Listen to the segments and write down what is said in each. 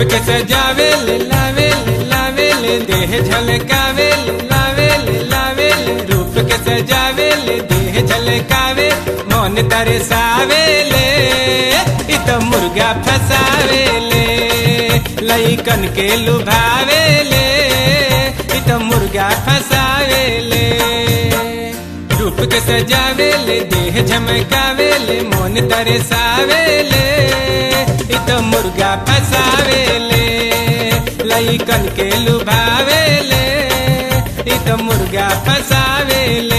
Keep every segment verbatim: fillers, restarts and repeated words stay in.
के सजावे ले लावे ले लावे ले देह झलकावे ले लावे ले लावे ले रूप के सजावे ले देह झलकावे मन तरसावे ले इत मुर्गा फसावे ले लइकन के लुभावे ले इत मुर्गा फसावे ले रूप के सजावे ले देह झमकावे ले मन तरसावे ले इत मुर्गा फसावे ले लइकन के लुभावे ले इत मुर्गा फसावे ले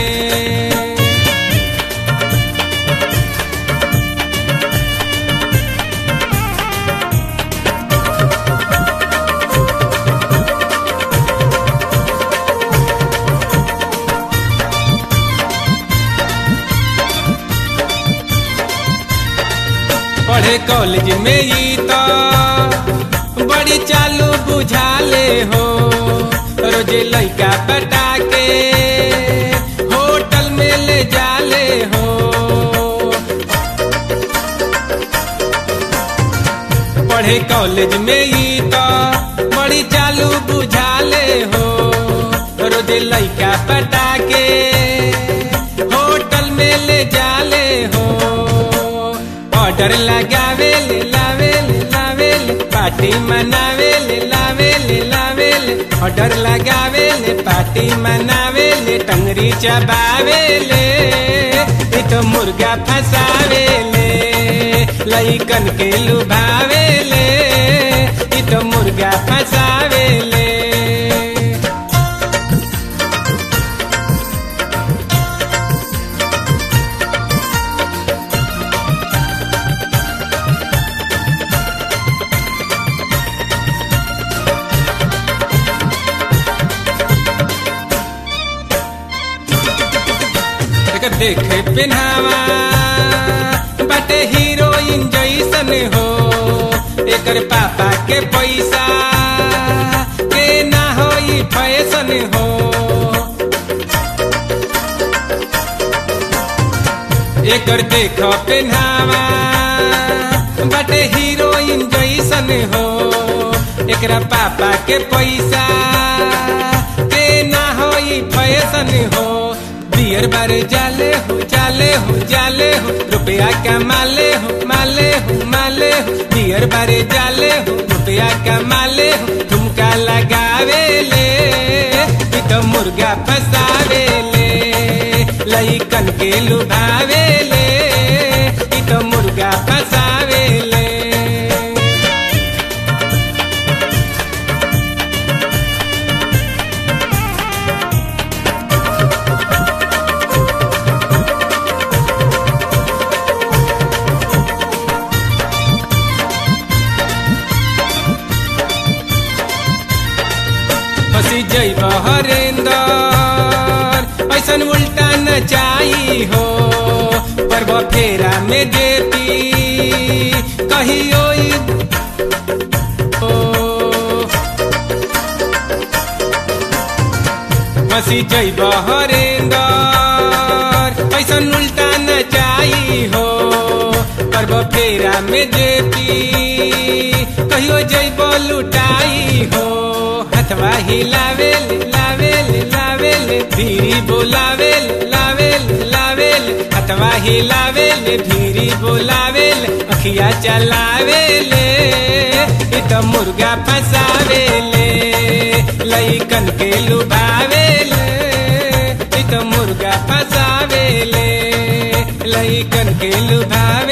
पढ़े कॉलेज में ई तो बड़ी चालू बुझाले हो रोजे लइका पटा के होटल में ले जाले हो पढ़े कॉलेज में ई तो बड़ी चालू बुझाले हो रोजे लइका पटा के होटल में ले जाले हो ऑर्डर लगावे ले लावे ले लावे ले पार्टी मनावे ले लावे ले लावे ले ऑर्डर लगावे ले पार्टी मनावे ले टंगरी चबावे ले इत मुर्गा फसावे ले लइकन के लुभावे ले इत मुर्गा फसावे ले देखे पिन्हावा बटे हीरोइन जैसन हो एकर पापा के पैसा के ना होई फैशन हो एकर देखो पिन्हावा बटे हीरोइन जैसन हो एकरा पापा के पैसा के ना होई फैशन हो बियर बारे जाले हो जाले हो जाले हो रुपया कमाले हो माले हो माले हो बियर बारे जाले हो रुपया कमाले हो ठुमका लगावे ले इत मुर्गा फसावे ले लइकन के लुभावे ले इत मुर्गा फसावे ले फसी जैब हरेंदर ऐसन उल्टा न चाही हो पर्व फेरा में देती कहियो फसी जैब हरेंदर ऐसन उल्टा न चाही हो पर्व फेरा में देती कहियो जैब लुटाई हो हथवा हिलावे ले लावे ले लावे ले भीरी बोलावे ले लावे ले लावे ले हथवा हिलावे ले भीरी बोलावे ले अखिया चलावे ले इत मुर्गा फसावे ले लइकन के लुभावे ले इत मुर्गा फसावे ले लइकन के लुभावे